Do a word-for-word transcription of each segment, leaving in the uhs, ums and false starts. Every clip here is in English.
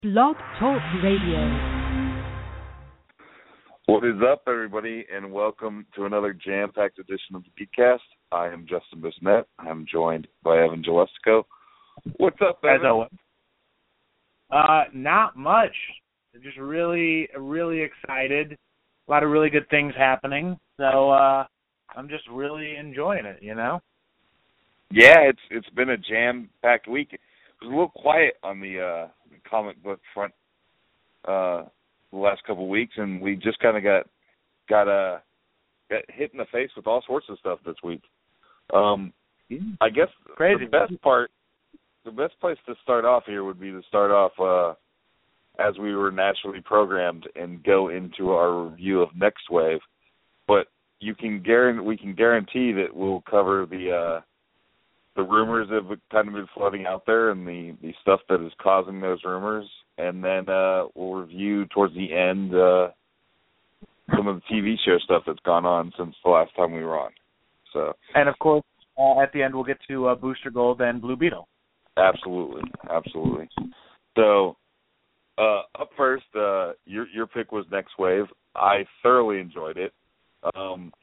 Blog Talk Radio. What is up, everybody, and welcome to another jam-packed edition of the Geekcast. I am Justin Bissonnette. I'm joined by Evan Jalesko. What's up, Evan? As always. Uh, not much. Just really, really excited. A lot of really good things happening. So uh, I'm just really enjoying it, you know? Yeah, it's it's been a jam-packed week. It was a little quiet on the uh, comic book front uh, the last couple of weeks, and we just kind of got got uh, got hit in the face with all sorts of stuff this week. Um, I guess Crazy. the best part, the best place to start off here would be to start off uh, as we were naturally programmed and go into our review of Next Wave. But you can guarantee we can guarantee that we'll cover the uh, the rumors that have kind of been floating out there and the, the stuff that is causing those rumors, and then uh, we'll review towards the end uh, some of the T V show stuff that's gone on since the last time we were on. So, and of course, uh, at the end, we'll get to uh, Booster Gold and Blue Beetle. Absolutely, absolutely. So, uh, up first, uh, your your pick was Next Wave. I thoroughly enjoyed it. Um,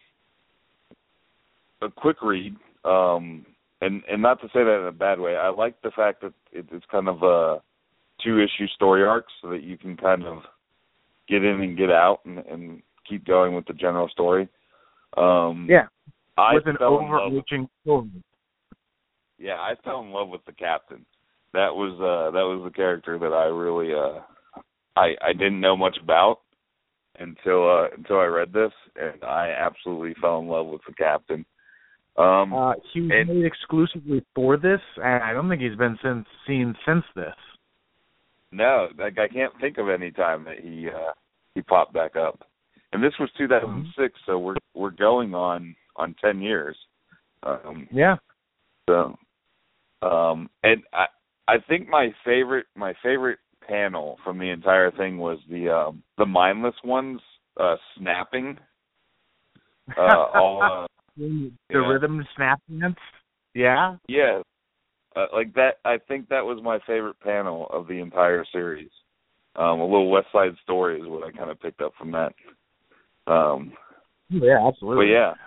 a quick read. Um, And and not to say that in a bad way. I like the fact that it, it's kind of a two-issue story arc so that you can kind of get in and get out and, and keep going with the general story. Um, yeah, I with an fell in love overarching with, story. Yeah, I fell in love with the captain. That was uh, that was the character that I really uh, I I didn't know much about until uh, until I read this, and I absolutely fell in love with the captain. Um, uh, he was and, made exclusively for this, and I don't think he's been since, seen since this. No, like I can't think of any time that he uh, he popped back up. And this was two thousand six, so we're we're going on, on ten years. Um, yeah. So, um, and I I think my favorite my favorite panel from the entire thing was the um, the mindless ones uh, snapping. Uh, all. Uh, The yeah. rhythm snap dance? Yeah? Yeah. Uh, like that, I think that was my favorite panel of the entire series. Um, a little West Side Story is what I kind of picked up from that. Um, yeah, absolutely. But yeah.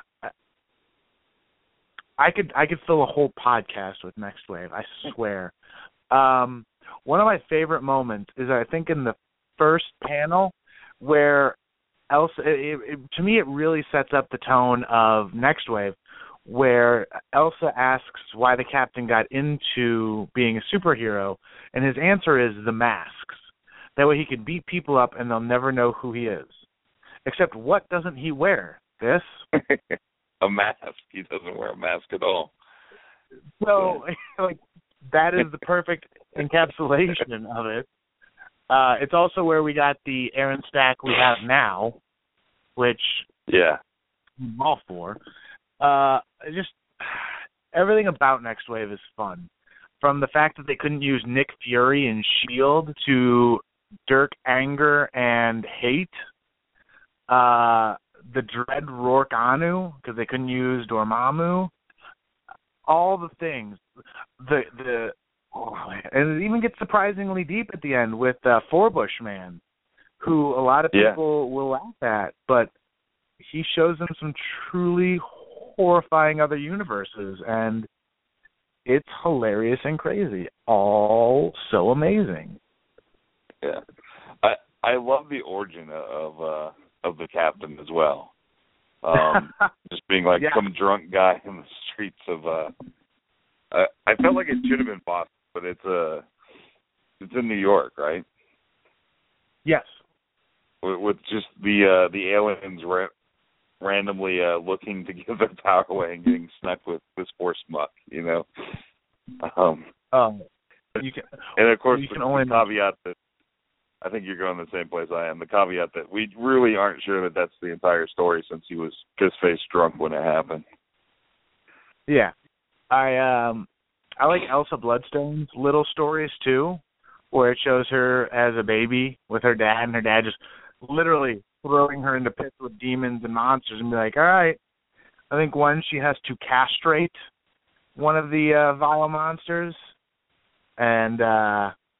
I could I could fill a whole podcast with Next Wave, I swear. Um, one of my favorite moments is I think in the first panel where Elsa, it, it, to me, it really sets up the tone of Next Wave, where Elsa asks why the captain got into being a superhero, and his answer is the masks. That way he can beat people up and they'll never know who he is. Except what doesn't he wear? This? A mask. He doesn't wear a mask at all. So, like, that is the perfect encapsulation of it. Uh, it's also where we got the Aaron Stack we have now, which yeah, I'm all for. Uh, just everything about Next Wave is fun. From the fact that they couldn't use Nick Fury and S H I E L D to Dirk Anger and Hate, uh, the Dread Rourke Anu because they couldn't use Dormammu. All the things, the the. Oh, and it even gets surprisingly deep at the end with uh, Forbush Man, who a lot of people yeah. will laugh at, but he shows them some truly horrifying other universes, and it's hilarious and crazy. All so amazing. Yeah, I I love the origin of uh, of the captain as well. Um, just being like yeah. some drunk guy in the streets of. Uh, I, I felt like it should have been Boston. But it's uh, it's in New York, right? Yes. With, with just the uh, the aliens ra- randomly uh, looking to give their power away and getting snuck with this poor Smuck, you know. Um. Um. You can, and of course, you the, can only the caveat that I think you're going the same place I am. The caveat that we really aren't sure that that's the entire story, since he was piss-faced drunk when it happened. Yeah, I um. I like Elsa Bloodstone's little stories, too, where it shows her as a baby with her dad, and her dad just literally throwing her into pits with demons and monsters and be like, all right, I think one, she has to castrate one of the uh, vile monsters, and uh,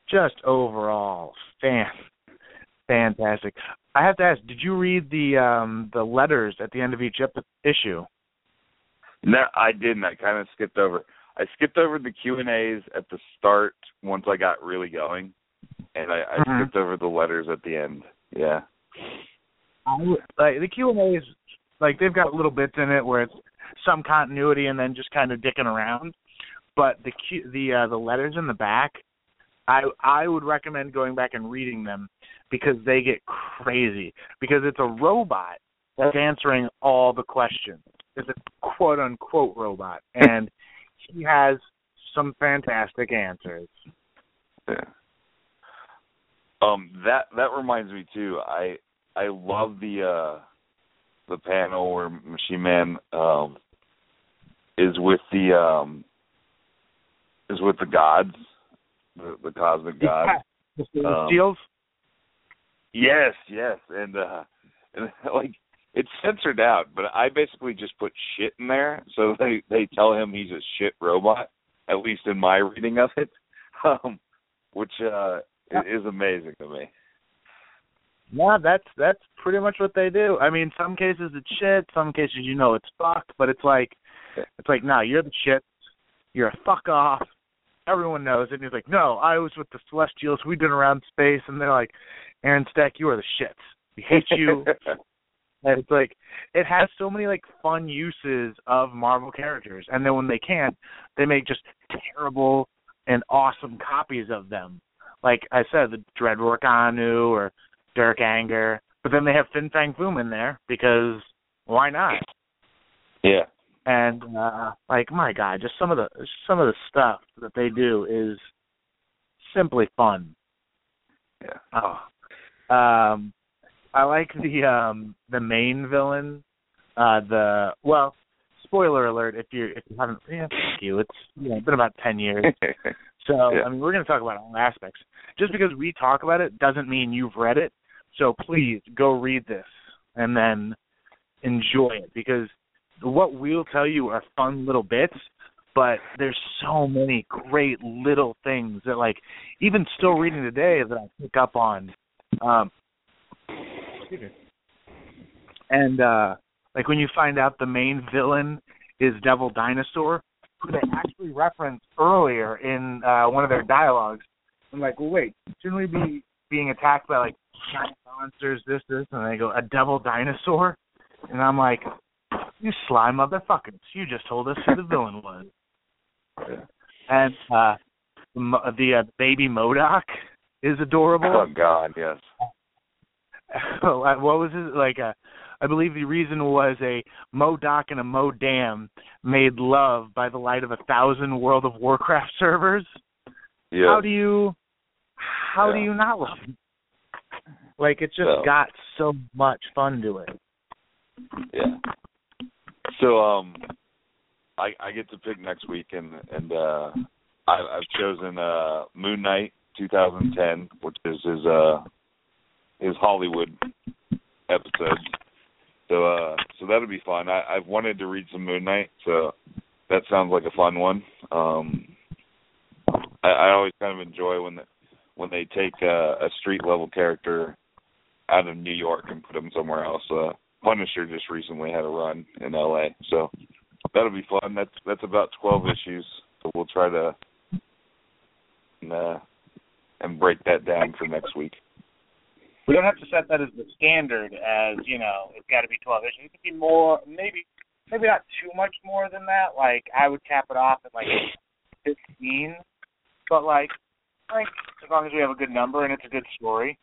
just overall fan fantastic. I have to ask, did you read the um, the letters at the end of each ep- issue? No, I didn't. I kind of skipped over. I skipped over the Q and A's at the start once I got really going, and I, I mm-hmm. skipped over the letters at the end. Yeah. I, like the Q and A's, like they've got little bits in it where it's some continuity and then just kind of dicking around. But the Q, the uh, the letters in the back, I I would recommend going back and reading them because they get crazy. Because it's a robot that's answering all the questions. It's a quote unquote robot, and he has some fantastic answers. Yeah. Um, that that reminds me too. I I love the uh, the panel where Machine Man um, is with the um, is with the gods, the, the cosmic gods. Yeah. The um, Steels. Yes, yes, and uh, and like it's censored out, but I basically just put shit in there, so they they tell him he's a shit robot. At least in my reading of it, um, which uh, yeah. is amazing to me. Yeah, that's that's pretty much what they do. I mean, some cases it's shit, some cases you know it's fucked, but it's like it's like, no, you're the shit, you're a fuck off. Everyone knows it. And he's like, no, I was with the Celestials, we've been around space, and they're like, Aaron Stack, you are the shit. We hate you. And it's like, it has so many like fun uses of Marvel characters, and then when they can't, they make just terrible and awesome copies of them. Like I said, the Dread Rorkanu or Dirk Anger, but then they have Fin Fang Foom in there because why not? Yeah. And uh, like, my God, just some of the some of the stuff that they do is simply fun. Yeah. Oh. Um. I like the um, the main villain. Uh, the well, spoiler alert if you if you haven't, yeah, thank you. It's you know, been about ten years, so yeah. I mean we're going to talk about all aspects. Just because we talk about it doesn't mean you've read it. So please go read this and then enjoy it, because what we'll tell you are fun little bits, but there's so many great little things that, like, even still reading today that I pick up on. Um, And, uh, like, when you find out the main villain is Devil Dinosaur, who they actually referenced earlier in uh, one of their dialogues, I'm like, well, wait, shouldn't we be being attacked by, like, giant monsters, this, this? And they go, a Devil Dinosaur? And I'm like, you sly motherfuckers, you just told us who the villain was. And uh, the, the uh, baby MODOK is adorable. Oh, God, yes. What was it? Like, a, I believe the reason was a MODOK and a MODAM made love by the light of a thousand World of Warcraft servers. Yeah. How do you, how yeah. do you not love it? Like, it's just so, got so much fun to it. Yeah. So, um, I I get to pick next week, and and uh, I, I've chosen uh Moon Knight twenty ten, which is his uh. his Hollywood episodes. So uh, so that'll be fun. I, I've wanted to read some Moon Knight, so that sounds like a fun one. Um, I, I always kind of enjoy when the, when they take a, a street level character out of New York and put him somewhere else. Uh, Punisher just recently had a run in L A, so that'll be fun. That's that's about twelve issues, so we'll try to uh, and break that down for next week. We don't have to set that as the standard, as, you know, it's got to be twelve issues. It could be more, maybe maybe not too much more than that. Like, I would cap it off at, like, fifteen. But, like, I think as long as we have a good number and it's a good story.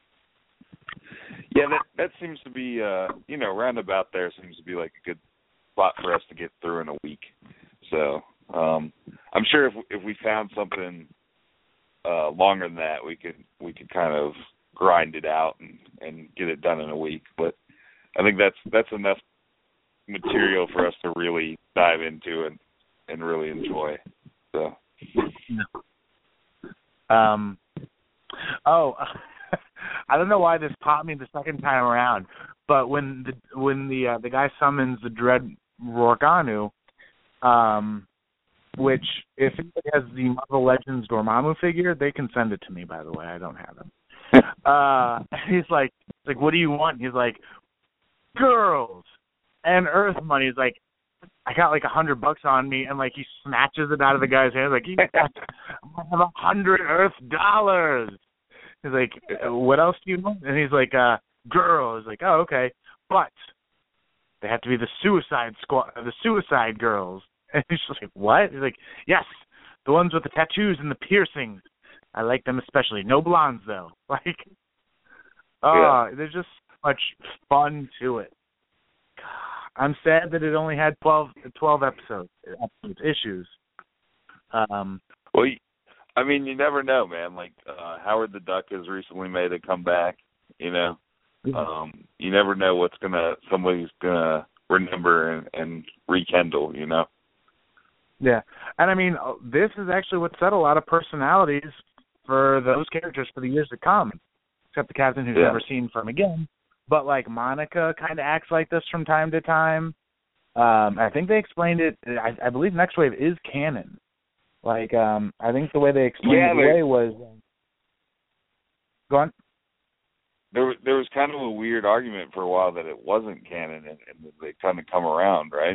Yeah, that that seems to be, uh, you know, roundabout there seems to be, like, a good spot for us to get through in a week. So, um, I'm sure if if we found something uh, longer than that, we could we could kind of grind it out and, and get it done in a week. But I think that's that's enough material for us to really dive into and, and really enjoy. So, um, oh, I don't know why this popped me the second time around, but when the when the uh, the guy summons the Dread Rorkanu, um, which if it has the Marvel Legends Dormammu figure, they can send it to me, by the way. I don't have him. Uh, he's like, like, what do you want? He's like, girls and Earth money. He's like, I got like a hundred bucks on me, and like he snatches it out of the guy's hand. Like, I have a hundred Earth dollars. He's like, what else do you want? And he's like, uh, girls. Like, oh, okay, but they have to be the Suicide Squad, the Suicide Girls. And he's just like, what? He's like, yes, the ones with the tattoos and the piercings. I like them especially. No blondes, though. Like, oh, yeah. There's just so much fun to it. I'm sad that it only had twelve, twelve episodes, episodes issues. Um, well, I mean, you never know, man. Like, uh, Howard the Duck has recently made a comeback, you know. Um, you never know what's going to, somebody's going to remember and, and rekindle, you know. Yeah, and I mean, this is actually what set a lot of personalities for those characters for the years to come, except the captain who's yeah. never seen from again. But, like, Monica kind of acts like this from time to time. Um, I think they explained it, I, I believe Next Wave is canon. Like, um, I think the way they explained yeah, it away was... Go on. There, there was kind of a weird argument for a while that it wasn't canon, and, and they kind of come around, right?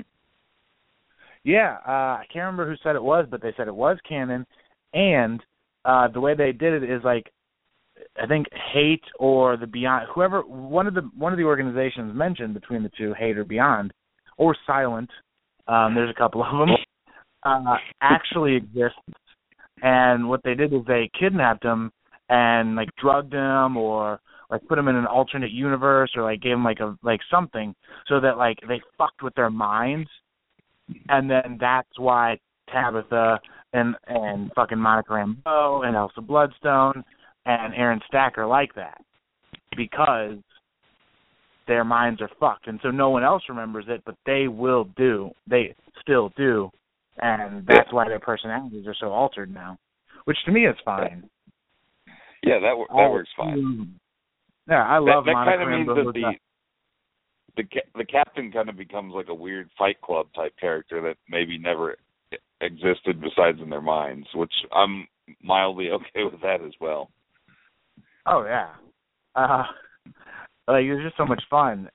Yeah, uh, I can't remember who said it was, but they said it was canon, and uh, the way they did it is like, I think Hate or the Beyond, whoever, one of the one of the organizations mentioned between the two, Hate or Beyond, or Silent, um, there's a couple of them, uh, actually exists, and what they did is they kidnapped him and like drugged him or like put him in an alternate universe or like gave him like a like something so that like they fucked with their minds. And then that's why Tabitha and and fucking Monica Rambeau and Elsa Bloodstone and Aaron Stack are like that because their minds are fucked, and so no one else remembers it, but they will do. They still do, and that's why their personalities are so altered now, which to me is fine. Yeah, that that I, works fine. Yeah, I love that, that Monica kind of means Rambeau. that the the the captain kind of becomes like a weird Fight Club type character that maybe never existed besides in their minds, which I'm mildly okay with that as well. Oh yeah, uh, like it's just so much fun.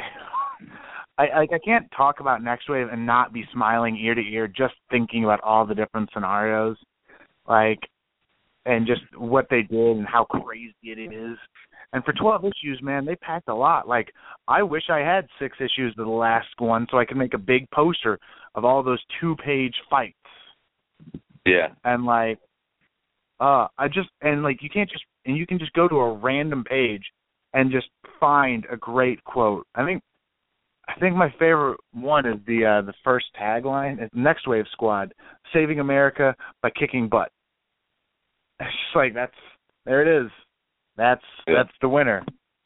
I like I can't talk about Next Wave and not be smiling ear to ear just thinking about all the different scenarios, like, and just what they did and how crazy it is. And for twelve issues, man, they packed a lot. Like, I wish I had six issues of the last one so I could make a big poster of all those two-page fights. Yeah. And, like, uh, I just, and, like, you can't just, and you can just go to a random page and just find a great quote. I think, I think my favorite one is the uh, the first tagline. It's Next Wave Squad, saving America by kicking butt. It's just like, that's, there it is. That's yeah. that's the winner.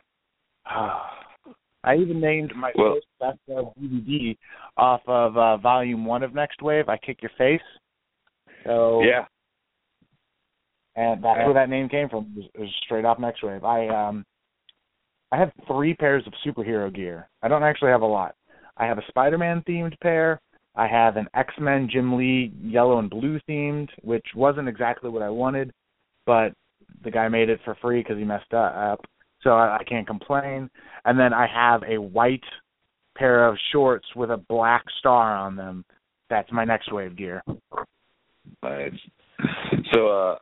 I even named my well, first best of D V D off of uh, Volume One of Next Wave. I Kick Your Face. So yeah, and that's where that name came from. It was, it was straight off Next Wave. I um, I have three pairs of superhero gear. I don't actually have a lot. I have a Spider-Man themed pair. I have an X-Men Jim Lee yellow and blue themed, which wasn't exactly what I wanted, but the guy made it for free because he messed up, so I, I can't complain. And then I have a white pair of shorts with a black star on them. That's my Next Wave gear. Nice. So, uh,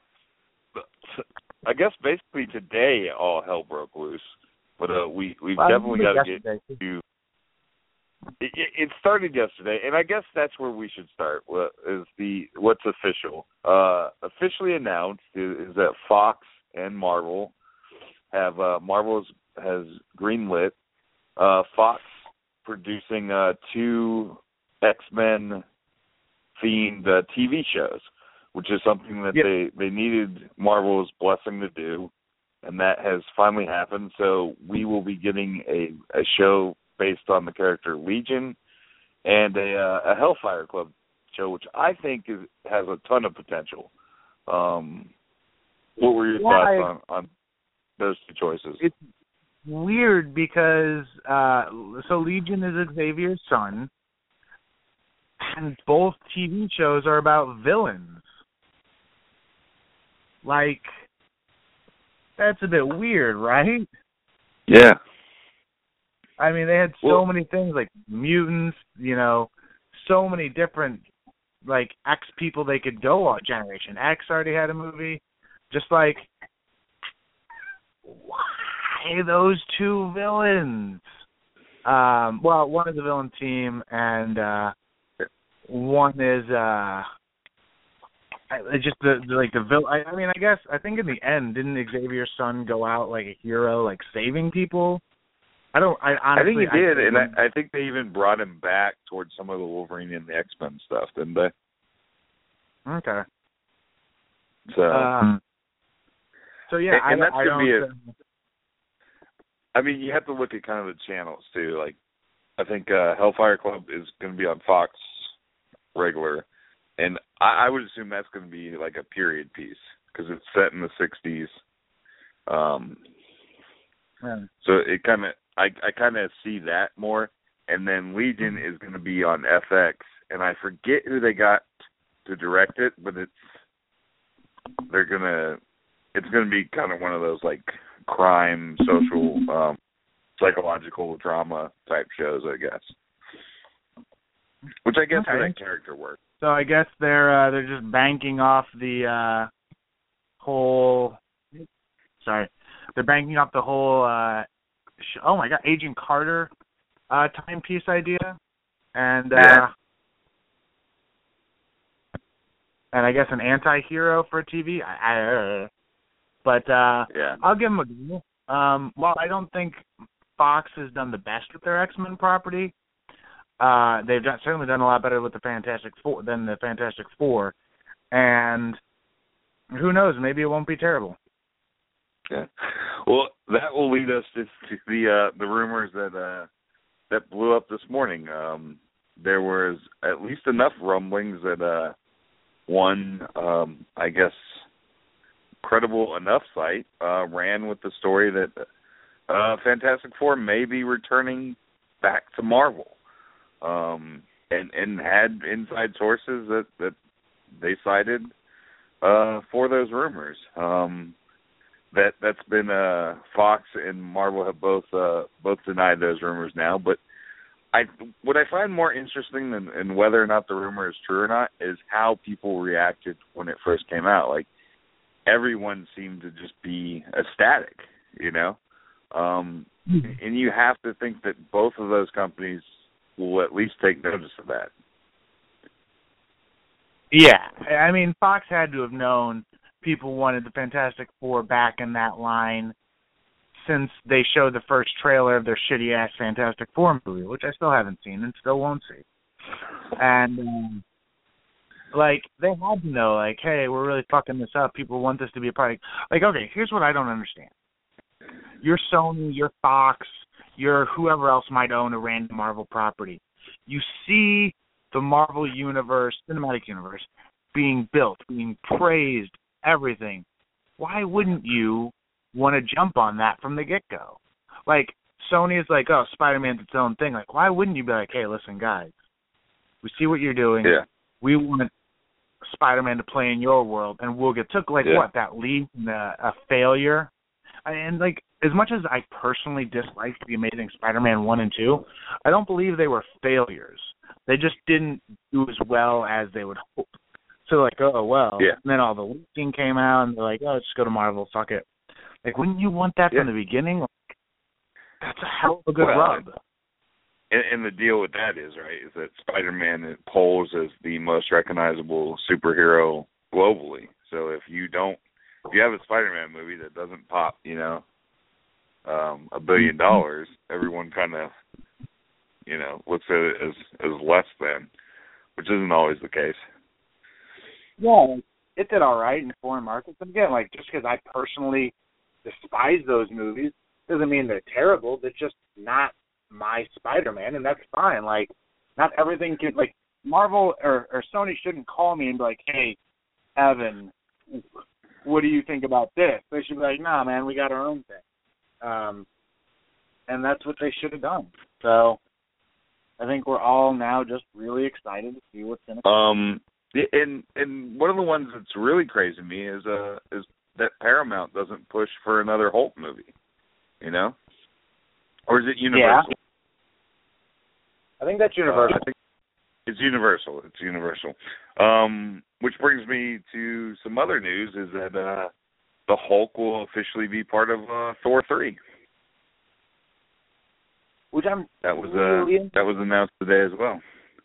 I guess basically today all hell broke loose, but uh, we we've well, definitely got to get to. It, it started yesterday, and I guess that's where we should start. Is the what's official? Uh, officially announced is, is that Fox and Marvel have uh, Marvel has greenlit uh, Fox producing uh, two X-Men themed uh, T V shows, which is something that yep. they they needed Marvel's blessing to do, and that has finally happened. So we will be getting a, a show based on the character Legion, and a, uh, a Hellfire Club show, which I think is, has a ton of potential. Um, what were your yeah, thoughts I, on, on those two choices? It's weird because, uh, so Legion is Xavier's son, and both T V shows are about villains. Like, that's a bit weird, right? Yeah. I mean, they had so Well, many things, like mutants, you know, so many different, like, X people they could go on. Generation X already had a movie. Just like, why those two villains? Um, well, one is a villain team, and uh, one is uh, it's just the, the like the villain. I, I mean, I guess I think in the end, didn't Xavier's son go out like a hero, like saving people? I don't. I honestly. I think he did, I, and I, I think they even brought him back towards some of the Wolverine and the X-Men stuff, didn't they? Okay. So. Um, so yeah, and, and I, that's I gonna be don't. a. I mean, you have to look at kind of the channels too. Like, I think uh, Hellfire Club is going to be on Fox regular, and I, I would assume that's going to be like a period piece because it's set in the sixties. Um, Yeah. so it kind of, I, I kind of see that more, and then Legion is going to be on F X, and I forget who they got to direct it, but it's they're gonna, it's going to be kind of one of those like crime, social, um, psychological drama type shows, I guess. Which I guess Okay. for that character works. So I guess they're uh, they're just banking off the uh, whole. Sorry, they're banking off the whole. Uh, sh- oh my God, Agent Carter uh, timepiece idea, and uh, Yeah. and I guess an anti-hero for T V. I, I, but uh, Yeah. I'll give them a go. Um, while I don't think Fox has done the best with their X-Men property, uh, they've done, certainly done a lot better with the Fantastic Four than the Fantastic Four, and who knows? Maybe it won't be terrible. Yeah. Well, that will lead us to, to the uh, the rumors that uh, that blew up this morning. Um, there was at least enough rumblings that uh, one, um, I guess, credible enough site uh, ran with the story that uh, Fantastic Four may be returning back to Marvel, um, and and had inside sources that that they cited uh, for those rumors. Um, That that's been uh, Fox and Marvel have both uh, both denied those rumors now. But I what I find more interesting than, than whether or not the rumor is true or not is how people reacted when it first came out. Like everyone seemed to just be ecstatic, you know. Um, and you have to think that both of those companies will at least take notice of that. Yeah, I mean, Fox had to have known people wanted the Fantastic Four back in that line since they showed the first trailer of their shitty-ass Fantastic Four movie, which I still haven't seen and still won't see. And, um, like, they had to know, like, hey, we're really fucking this up. People want this to be a product. Like, okay, here's what I don't understand. You're Sony, you're Fox, you're whoever else might own a random Marvel property. You see the Marvel universe, cinematic universe, being built, being praised, everything. Why wouldn't you want to jump on that from the get-go? Like, Sony is like, oh, Spider-Man's its own thing. Like, why wouldn't you be like, hey, listen, guys, we see what you're doing. Yeah. We want Spider-Man to play in your world, and we'll get took, like, yeah. what, that lead in a, a failure? And, like, as much as I personally disliked The Amazing Spider-Man one and two, I don't believe they were failures. They just didn't do as well as they would hope. So, like, oh, well. Yeah. And then all the leaking came out, and they're like, oh, just go to Marvel, fuck it. Like, wouldn't you want that yeah. from the beginning? Like, that's a hell of a good well, rub. And, and the deal with that is, right, is that Spider-Man polls as the most recognizable superhero globally. So if you don't, if you have a Spider-Man movie that doesn't pop, you know, um, a billion dollars, everyone kind of, you know, looks at it as, as less than, which isn't always the case. Yeah, it did all right in foreign markets. And again, like, just because I personally despise those movies doesn't mean they're terrible. They're just not my Spider-Man, and that's fine. Like, not everything can, like, Marvel or, or Sony shouldn't call me and be like, hey, Evan, what do you think about this? They should be like, nah, man, we got our own thing. Um, and that's what they should have done. So, I think we're all now just really excited to see what's going to Um, and and one of the ones that's really crazy to me is uh is that Paramount doesn't push for another Hulk movie. You know, or is it Universal? Yeah. I think that's Universal. Uh, I think it's Universal. It's Universal. Um, which brings me to some other news: is that uh, the Hulk will officially be part of uh, Thor three. Which I'm that was really uh, that was announced today as well.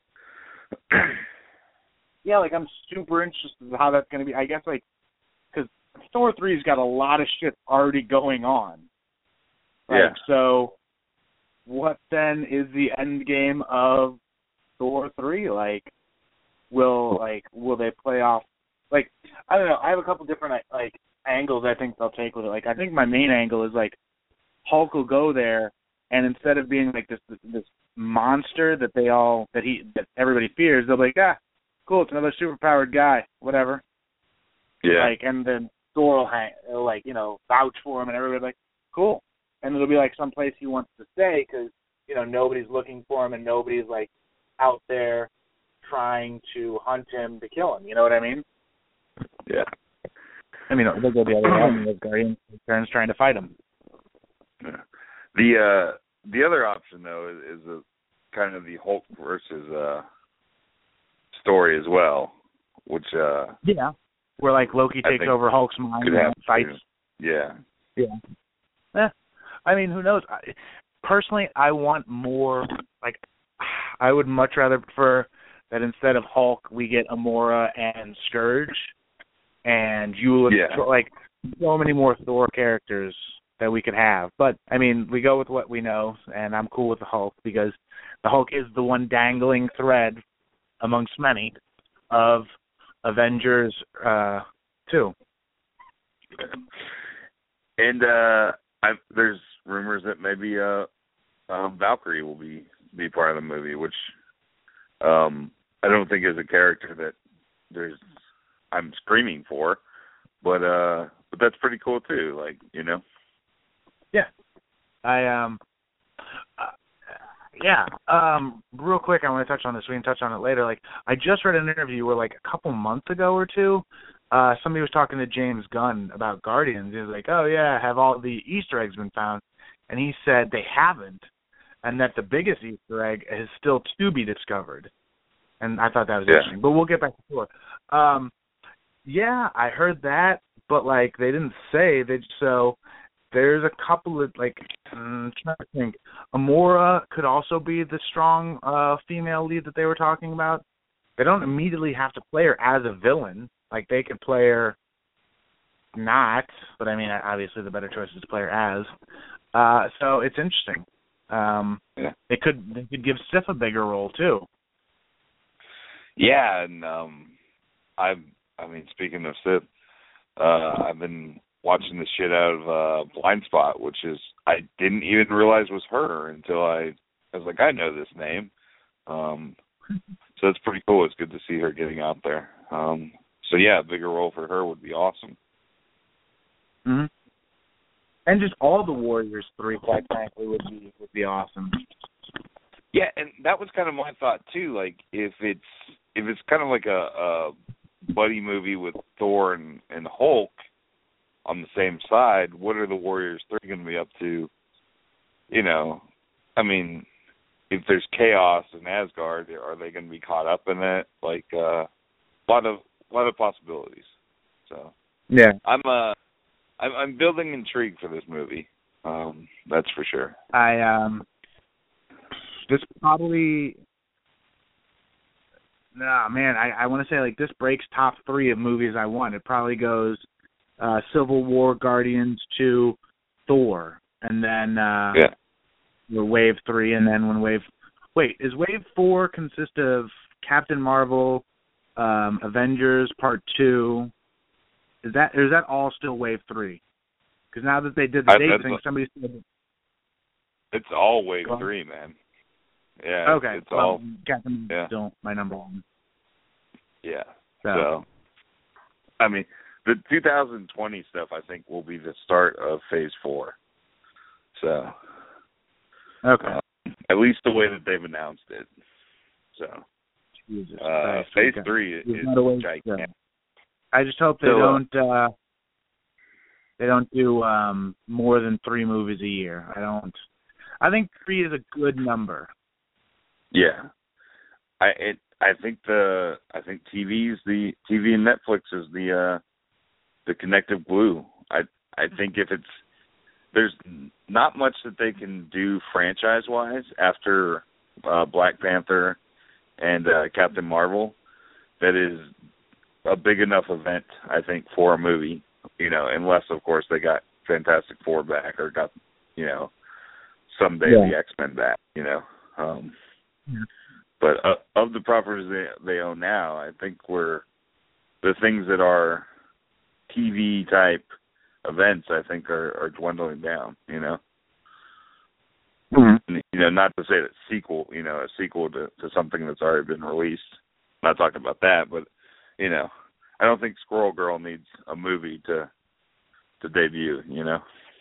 Yeah, like I'm super interested in how that's going to be. I guess like because Thor three's got a lot of shit already going on. Like, yeah. So, what then is the end game of Thor three? Like, will like will they play off? Like, I don't know. I have a couple different like angles I think they'll take with it. Like, I think my main angle is like Hulk will go there, and instead of being like this this, this monster that they all that he that everybody fears, they'll be like, ah, cool, it's another superpowered guy, whatever. Yeah. Like, and then Thor will hang, will like you know vouch for him, and everybody's like, cool. And it'll be like someplace he wants to stay because you know nobody's looking for him and nobody's like out there trying to hunt him to kill him. You know what I mean? Yeah. I mean, they'll go the other way. I mean, the Guardians turns trying to fight him. Yeah. The uh, the other option though is, is a kind of the Hulk versus uh, story as well, which uh, yeah, where like Loki takes over Hulk's mind and fights. To. Yeah. Yeah. Yeah. I mean, who knows? I, personally, I want more. Like, I would much rather prefer that instead of Hulk, we get Amora and Scourge, and you would yeah. like so many more Thor characters that we could have. But I mean, we go with what we know, and I'm cool with the Hulk because the Hulk is the one dangling thread amongst many of Avengers uh, two. And uh, I, there's rumors that maybe uh, uh, Valkyrie will be, be part of the movie, which um, I don't think is a character that there's I'm screaming for, but uh, but that's pretty cool too. Like you know. Yeah, I um, uh, yeah. Um, real quick, I want to touch on this. We can touch on it later. Like, I just read an interview where, like, a couple months ago or two, uh, somebody was talking to James Gunn about Guardians. He was like, "Oh yeah, have all the Easter eggs been found?" And he said they haven't, and that the biggest Easter egg is still to be discovered. And I thought that was yeah. interesting. But we'll get back to Thor. Um, yeah, I heard that, but like they didn't say they so. There's a couple of, like, I'm trying to think. Amora could also be the strong uh, female lead that they were talking about. They don't immediately have to play her as a villain. Like, they could play her not, but, I mean, obviously the better choice is to play her as. Uh, so it's interesting. Um, yeah. They could they could give Sif a bigger role, too. Yeah, and um, I I mean, speaking of Sif, uh, I've been watching the shit out of uh, Blind Spot, which is I didn't even realize was her until I, I was like, I know this name. Um, so it's pretty cool. It's good to see her getting out there. Um, so yeah, a bigger role for her would be awesome. Mm-hmm. And just all the Warriors three, quite frankly, would be would be awesome. Yeah, and that was kind of my thought too. Like if it's if it's kind of like a, a buddy movie with Thor and, and Hulk on the same side, what are the Warriors three going to be up to? You know, I mean, if there's chaos in Asgard, are they going to be caught up in it? Like, uh, a lot of a lot of possibilities. So, yeah, I'm uh, I'm, I'm building intrigue for this movie. Um, that's for sure. I um, this probably, nah, man, I I want to say like this breaks top three of movies I want. It probably goes. Uh, Civil War, Guardians two, Thor, and then uh, yeah. Wave three, and then when Wave wait is Wave four consist of Captain Marvel, um, Avengers Part two. Is that or is that all still Wave three? Because now that they did the I, date thing, a, somebody said it's all Wave well, three, man. Yeah. Okay. It's well, all Captain yeah. still my number one. Yeah. So. so I mean. The two thousand twenty stuff, I think, will be the start of Phase Four. So, okay. Uh, At least the way that they've announced it. So, Jesus uh, Christ, phase okay. three is gigantic. I just hope they so, don't. Uh, they don't do um, more than three movies a year. I don't. I think three is a good number. Yeah, I it. I think the I think T V is the T V and Netflix is the uh, the connective glue. I I think if it's there's not much that they can do franchise wise after uh, Black Panther and uh, Captain Marvel that is a big enough event, I think, for a movie. You know, unless of course they got Fantastic Four back or got you know someday yeah. the X-Men back. You know. Um, yeah. But uh, of the properties they they own now, I think we're the things that are T V type events. I think are, are dwindling down. You know, mm-hmm. and, you know, not to say that sequel, you know, a sequel to, to something that's already been released. I'm not talking about that, but you know, I don't think Squirrel Girl needs a movie to to debut. You know.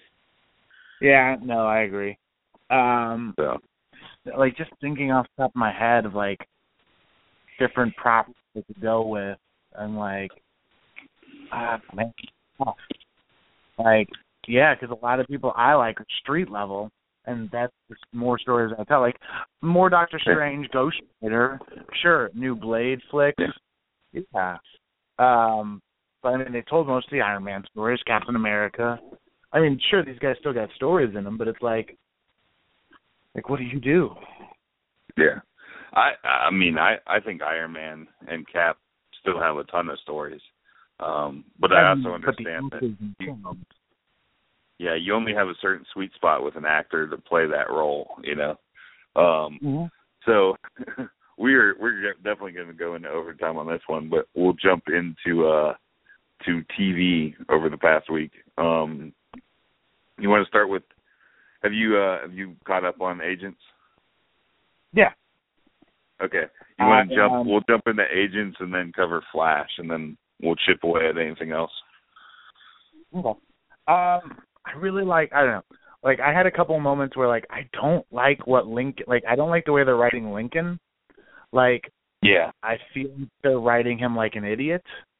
Yeah. No, I agree. Um, so. Like, just thinking off the top of my head of, like, different props they could go with, and, like, ah, man, tough. Like, yeah, because a lot of people I like are street level, and that's just more stories I tell. Like, more Doctor Strange, Ghost Rider, sure, new Blade flicks, yeah. yeah. Um, but, I mean, they told most of the Iron Man stories, Captain America. I mean, sure, these guys still got stories in them, but it's like, Like, what do you do? Yeah. I I mean, I, I think Iron Man and Cap still have a ton of stories. Um, but I, I also understand that, you, yeah, you only have a certain sweet spot with an actor to play that role, you know. Um, mm-hmm. So we're we're definitely going to go into overtime on this one, but we'll jump into uh, to T V over the past week. Um, you want to start with? Have you uh, have you caught up on Agents? Yeah. Okay. You want to uh, jump? Um, we'll jump into Agents and then cover Flash, and then we'll chip away at anything else. Okay. Um, I really like. I don't know. Like, I had a couple moments where, like, I don't like what Lincoln. Like, I don't like the way they're writing Lincoln. Like, yeah, I feel they're writing him like an idiot.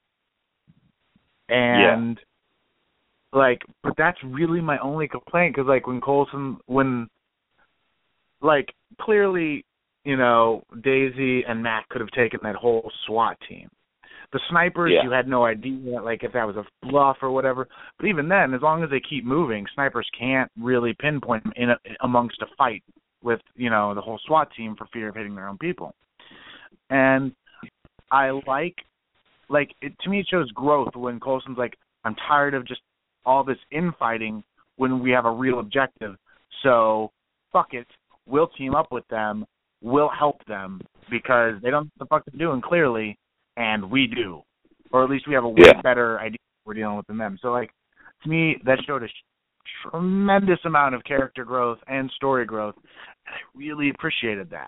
And. Yeah. Like, but that's really my only complaint, because, like, when Coulson, when, like, clearly, you know, Daisy and Matt could have taken that whole SWAT team. The snipers, yeah. you had no idea, like, if that was a bluff or whatever. But even then, as long as they keep moving, snipers can't really pinpoint them in a, amongst a fight with, you know, the whole SWAT team for fear of hitting their own people. And I like, like, it, to me it shows growth when Coulson's like, I'm tired of just all this infighting when we have a real objective. So, fuck it. We'll team up with them. We'll help them because they don't know what the fuck they're doing, clearly, and we do. Or at least we have a way yeah. better idea we're dealing with than them. So, like, to me, that showed a sh- tremendous amount of character growth and story growth, and I really appreciated that.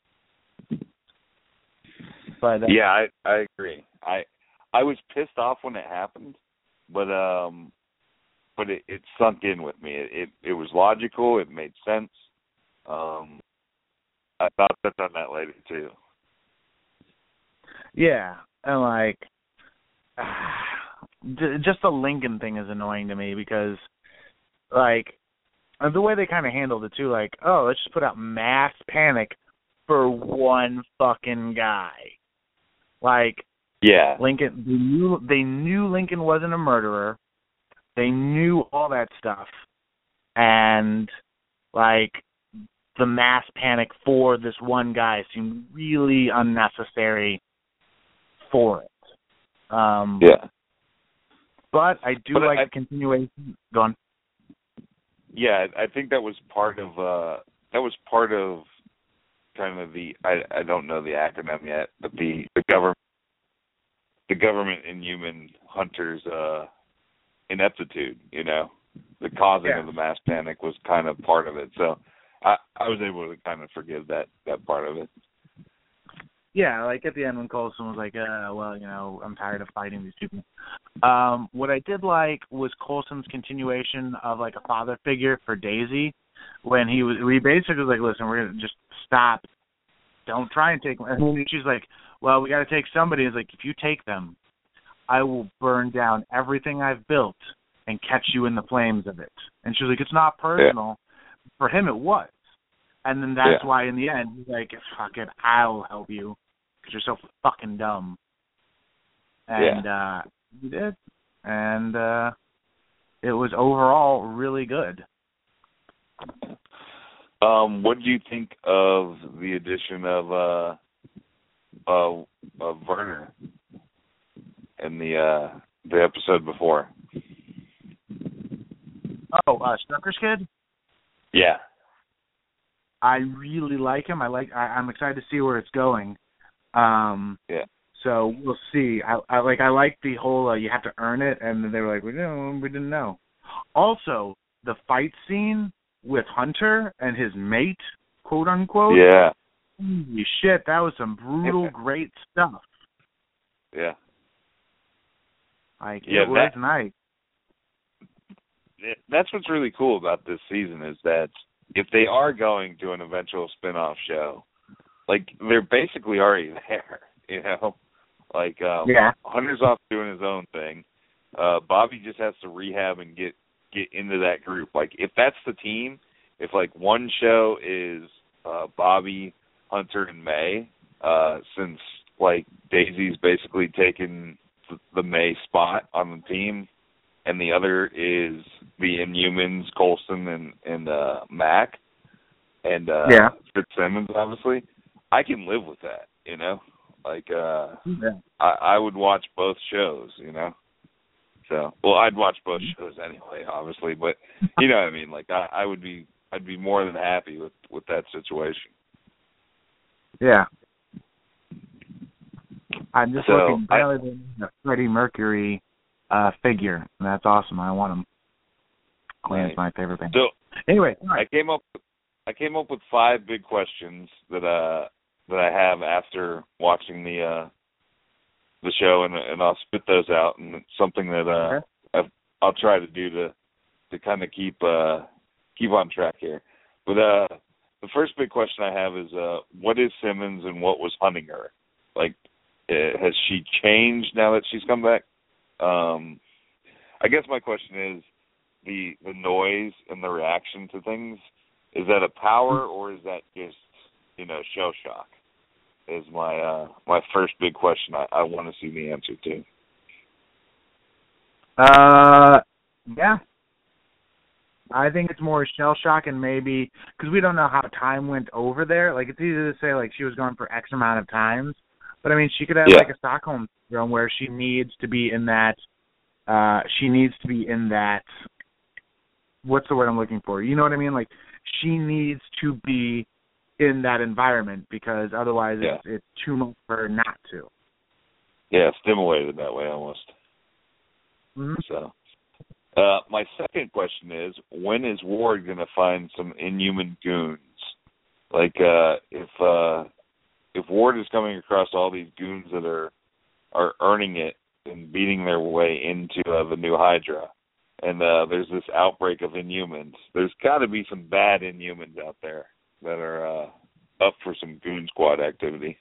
But uh, yeah, I I agree. I I was pissed off when it happened, but um. But it, it sunk in with me. It, it it was logical. It made sense. Um, I thought that on that later too. Yeah, and like, uh, just the Lincoln thing is annoying to me because, like, the way they kind of handled it too. Like, oh, let's just put out mass panic for one fucking guy. Like, yeah, Lincoln. They knew they knew Lincoln wasn't a murderer. They knew all that stuff, and, like, the mass panic for this one guy seemed really unnecessary for it. Um, yeah. But I do but like I, the continuation. Go on. Yeah, I think that was part of, uh, that was part of kind of the, I, I don't know the acronym yet, but the, the government, the government inhuman hunters, uh, ineptitude, you know, the causing yeah. of the mass panic was kind of part of it. So I, I was able to kind of forgive that, that part of it. Yeah, like at the end when Coulson was like, uh, well, you know, I'm tired of fighting these people. Um, what I did like was Coulson's continuation of like a father figure for Daisy, when he was, we basically was like, listen, we're gonna just stop. Don't try and take. And she's like, well, we got to take somebody. It's like, if you take them, I will burn down everything I've built and catch you in the flames of it. And she's like, it's not personal. Yeah. For him, it was. And then that's yeah. why in the end, he's like, fuck it, I'll help you because you're so fucking dumb. And yeah. uh, he did. And uh, it was overall really good. Um, what do you think of the addition of uh, uh, of Werner in the uh, the episode before? Oh, uh, Strucker's kid? Yeah. I really like him. I like. I, I'm excited to see where it's going. Um, yeah. So we'll see. I, I like. I like the whole. Uh, you have to earn it, and then they were like, we didn't. We didn't know. Also, the fight scene with Hunter and his mate, quote unquote. Yeah. Holy shit! That was some brutal, great stuff. Yeah. Like yeah, it was that, nice. That's what's really cool about this season is that if they are going to an eventual spin-off show, like they're basically already there, you know. Like um, yeah. Hunter's off doing his own thing. Uh, Bobby just has to rehab and get get into that group. Like if that's the team, if like one show is uh, Bobby, Hunter, and May, uh, since like Daisy's basically taken the, the May spot on the team, and the other is the Inhumans, Coulson and and uh, Mac, and uh, yeah. Fitzsimmons, obviously. I can live with that, you know. Like uh, yeah. I, I would watch both shows, you know. So, well, I'd watch both shows anyway, obviously, but you know what I mean. Like I, I would be, I'd be more than happy with, with that situation. Yeah. I'm just so, looking better than the Freddie Mercury uh, figure. And that's awesome. I want him. Queen's right. my favorite band. So anyway, right. I came up, I came up with five big questions that uh that I have after watching the uh, the show, and and I'll spit those out, and it's something that uh okay. I've, I'll try to do to to kind of keep uh keep on track here. But uh, the first big question I have is uh, what is Simmons and what was hunting her? Like, uh, has she changed now that she's come back? Um, I guess my question is the the noise and the reaction to things. Is that a power or is that just, you know, shell shock? Is my uh, my first big question I, I want to see the answer to. Uh, yeah. I think it's more shell shock, and maybe because we don't know how time went over there. Like it's easy to say like she was gone for X amount of times, but I mean she could have yeah. like a Stockholm syndrome where she needs to be in that. Uh, she needs to be in that. What's the word I'm looking for? You know what I mean? Like she needs to be in that environment because otherwise yeah. it's, it's too much for her not to. Yeah, stimulated that way almost. Mm-hmm. So, uh, my second question is, when is Ward going to find some Inhuman goons? Like, uh, if uh, if Ward is coming across all these goons that are are earning it and beating their way into uh, the new Hydra, and uh, there's this outbreak of Inhumans, there's got to be some bad Inhumans out there that are uh, up for some goon squad activity.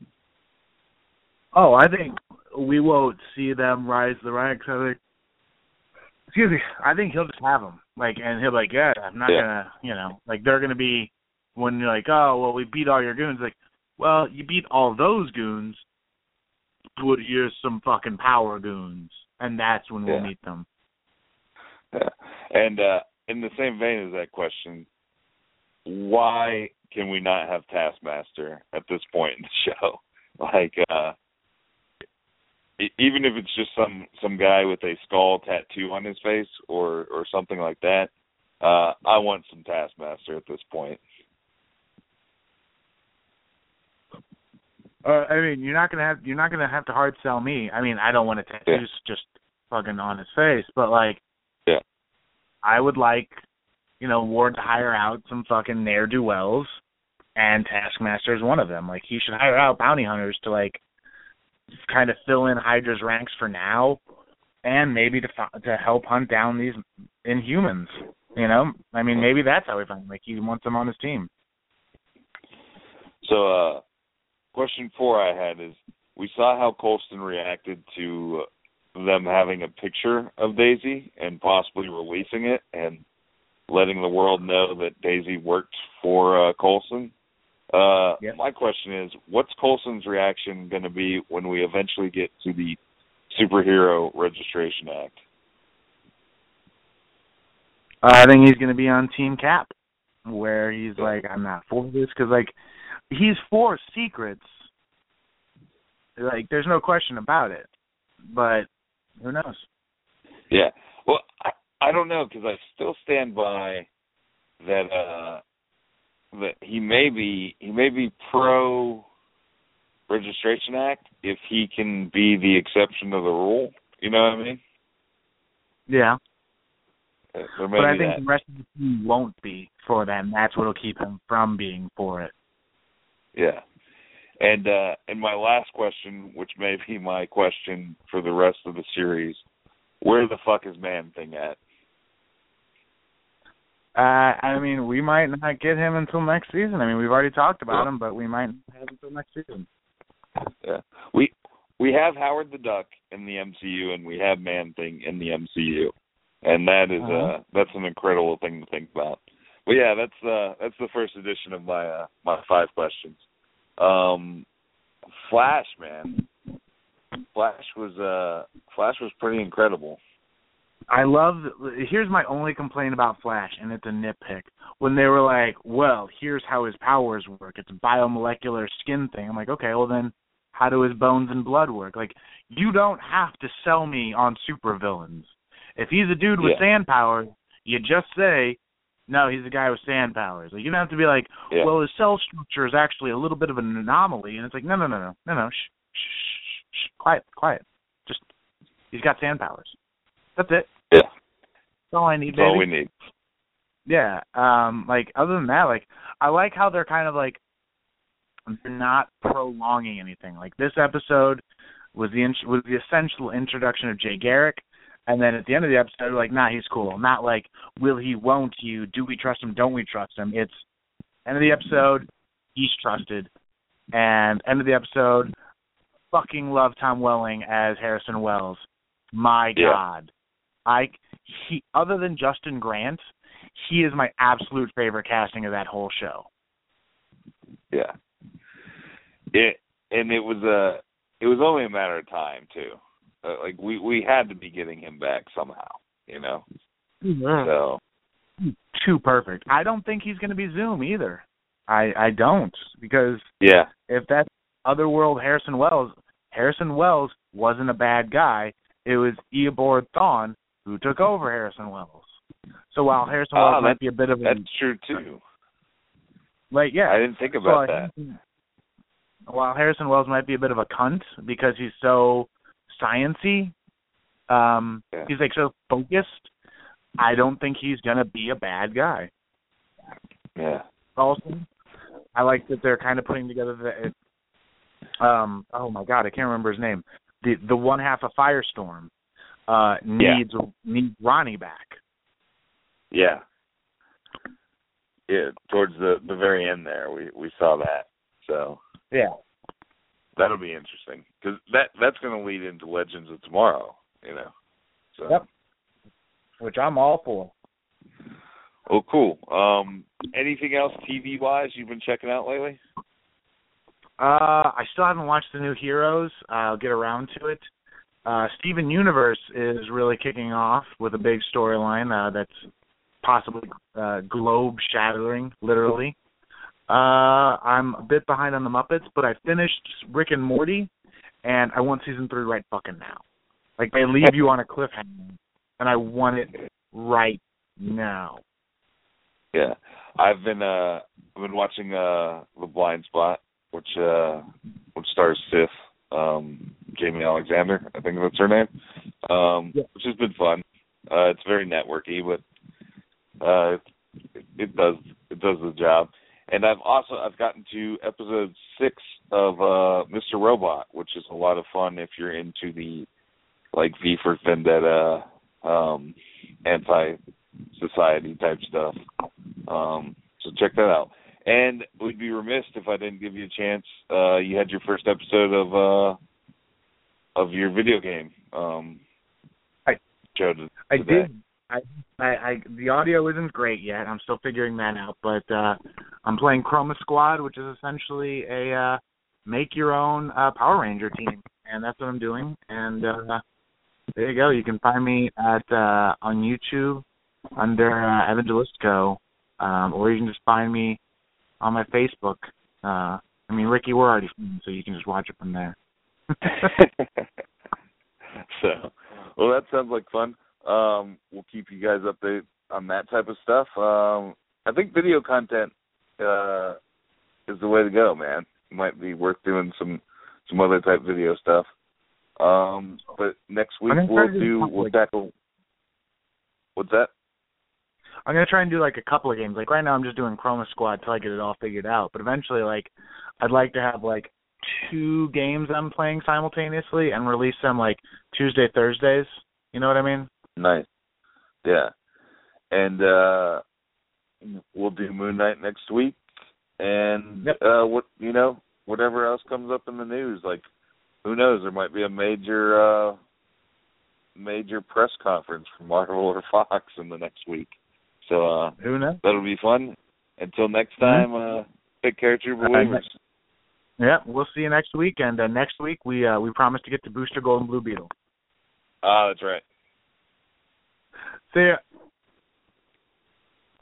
Oh, I think we won't see them rise the ranks. I think, excuse me, I think he'll just have them. Like, and he'll be like, yeah, I'm not yeah. going to, you know, like they're going to be, when you're like, oh, well, we beat all your goons. Like, well, you beat all those goons, but here's some fucking power goons. And that's when we'll yeah. meet them. Yeah. And uh, in the same vein as that question, why can we not have Taskmaster at this point in the show? Like, uh, even if it's just some, some guy with a skull tattoo on his face or, or something like that, uh, I want some Taskmaster at this point. Uh, I mean, you're not gonna have you're not gonna have to hard sell me. I mean, I don't want to tattoos yeah. just fucking on his face, but like, yeah, I would like, you know, Ward to hire out some fucking ne'er-do-wells, and Taskmaster is one of them. Like, he should hire out bounty hunters to, like, kind of fill in Hydra's ranks for now, and maybe to to help hunt down these Inhumans. You know, I mean, maybe that's how we find him. Like, he wants him on his team. So, uh, question four I had is, we saw how Coulson reacted to them having a picture of Daisy and possibly releasing it and letting the world know that Daisy worked for uh, Coulson. Uh, yep. My question is, what's Coulson's reaction going to be when we eventually get to the Superhero Registration Act? Uh, I think he's going to be on Team Cap, where he's like, I'm not for this, because, like, he's for secrets. Like, there's no question about it. But who knows? Yeah. Well, I, I don't know, because I still stand by that uh, that he may be he may be pro Registration Act if he can be the exception to the rule. You know what I mean? Yeah. There but I think that. the rest of the team won't be for them. That's what'll keep him from being for it. Yeah. And uh, and my last question, which may be my question for the rest of the series, where the fuck is Man-Thing at? Uh, I mean, we might not get him until next season. I mean, we've already talked about him, but we might not have him until next season. Yeah. We we have Howard the Duck in the M C U, and we have Man-Thing in the M C U. And that is uh, uh that's an incredible thing to think about. But yeah, that's uh that's the first edition of my uh, my five questions. Um, Flash, man, Flash was uh Flash was pretty incredible. I love. Here's my only complaint about Flash, and it's a nitpick. When they were like, "Well, here's how his powers work. It's a biomolecular skin thing." I'm like, okay, well then, how do his bones and blood work? Like, you don't have to sell me on supervillains. If he's a dude with yeah. sand powers, you just say, no, he's a guy with sand powers. Like, you don't have to be like, yeah. well, his cell structure is actually a little bit of an anomaly. And it's like, no, no, no, no, no, no, shh, shh, shh, quiet, quiet. Just, he's got sand powers. That's it. Yeah. That's all I need, That's baby. all we need. Yeah. Um, like, other than that, like, I like how they're kind of like, they're not prolonging anything. Like, this episode was the in- was the essential introduction of Jay Garrick. And then at the end of the episode, like, nah, he's cool. Not like, will he, won't you, do we trust him, don't we trust him? It's, end of the episode, he's trusted. And end of the episode, fucking love Tom Welling as Harrison Wells. My yeah. God. I, he, other than Justin Grant, he is my absolute favorite casting of that whole show. Yeah. It, and it was a, it was only a matter of time, too. Uh, like, we, we had to be getting him back somehow, you know? Yeah. So. Too perfect. I don't think he's going to be Zoom either. I, I don't, because yeah. if that's Otherworld Harrison Wells, Harrison Wells wasn't a bad guy. It was Eobard Thawne who took over Harrison Wells. So while Harrison Wells oh, might be a bit of a... That's true, too. Like, yeah. I didn't think about so that. While Harrison Wells might be a bit of a cunt because he's so science-y, um, yeah. he's, like, so focused, I don't think he's going to be a bad guy. Yeah. Also, I like that they're kind of putting together the... Um, oh, my God, I can't remember his name. The the one half of Firestorm uh, needs yeah. needs Ronnie back. Yeah. Yeah, towards the, the very end there, we, we saw that. So yeah, that'll be interesting because that that's going to lead into Legends of Tomorrow, you know. So. Yep. Which I'm all for. Oh, cool. Um, anything else T V wise you've been checking out lately? Uh, I still haven't watched the new Heroes. I'll get around to it. Uh, Steven Universe is really kicking off with a big storyline uh, that's possibly uh, globe-shattering, literally. Uh, I'm a bit behind on the Muppets, but I finished Rick and Morty, and I want season three right fucking now. Like, they leave you on a cliffhanger, and I want it right now. Yeah, I've been uh, I've been watching uh, The Blind Spot, which uh, which stars Sif, um, Jamie Alexander, I think that's her name, um, yeah. which has been fun. Uh, it's very networky, but uh, it, it does it does the job. And I've also I've gotten to episode six of uh, Mister Robot, which is a lot of fun if you're into the like V for Vendetta um, anti society type stuff. Um, so check that out. And we'd be remiss if I didn't give you a chance. Uh, you had your first episode of uh, of your video game um, I, show today. I did. I, I, I, the audio isn't great yet. I'm still figuring that out. But uh, I'm playing Chroma Squad, which is essentially a uh, make-your-own uh, Power Ranger team. And that's what I'm doing. And uh, there you go. You can find me at uh, on YouTube under uh, Evangelistco, um, or you can just find me on my Facebook. Uh, I mean, Ricky, we're already friends, so you can just watch it from there. So, well, that sounds like fun. Um, we'll keep you guys updated on that type of stuff. Um, I think video content uh, is the way to go, man. It might be worth doing some some other type video stuff. Um, but next week we'll do we'll tackle. What's that? I'm gonna try and do like a couple of games. Like right now, I'm just doing Chroma Squad till I get it all figured out. But eventually, like, I'd like to have like two games I'm playing simultaneously and release them like Tuesday, Thursdays. You know what I mean? Nice. Yeah. And uh, we'll do Moon Knight next week, and yep. uh, what you know, whatever else comes up in the news. Like, who knows? There might be a major, uh, major press conference from Marvel or Fox in the next week. So uh, who knows? That'll be fun. Until next time, mm-hmm. uh, take care, true believers. Uh, yeah, we'll see you next week. And uh, next week we uh, we promise to get to Booster Gold and Blue Beetle. Ah, that's right. See ya.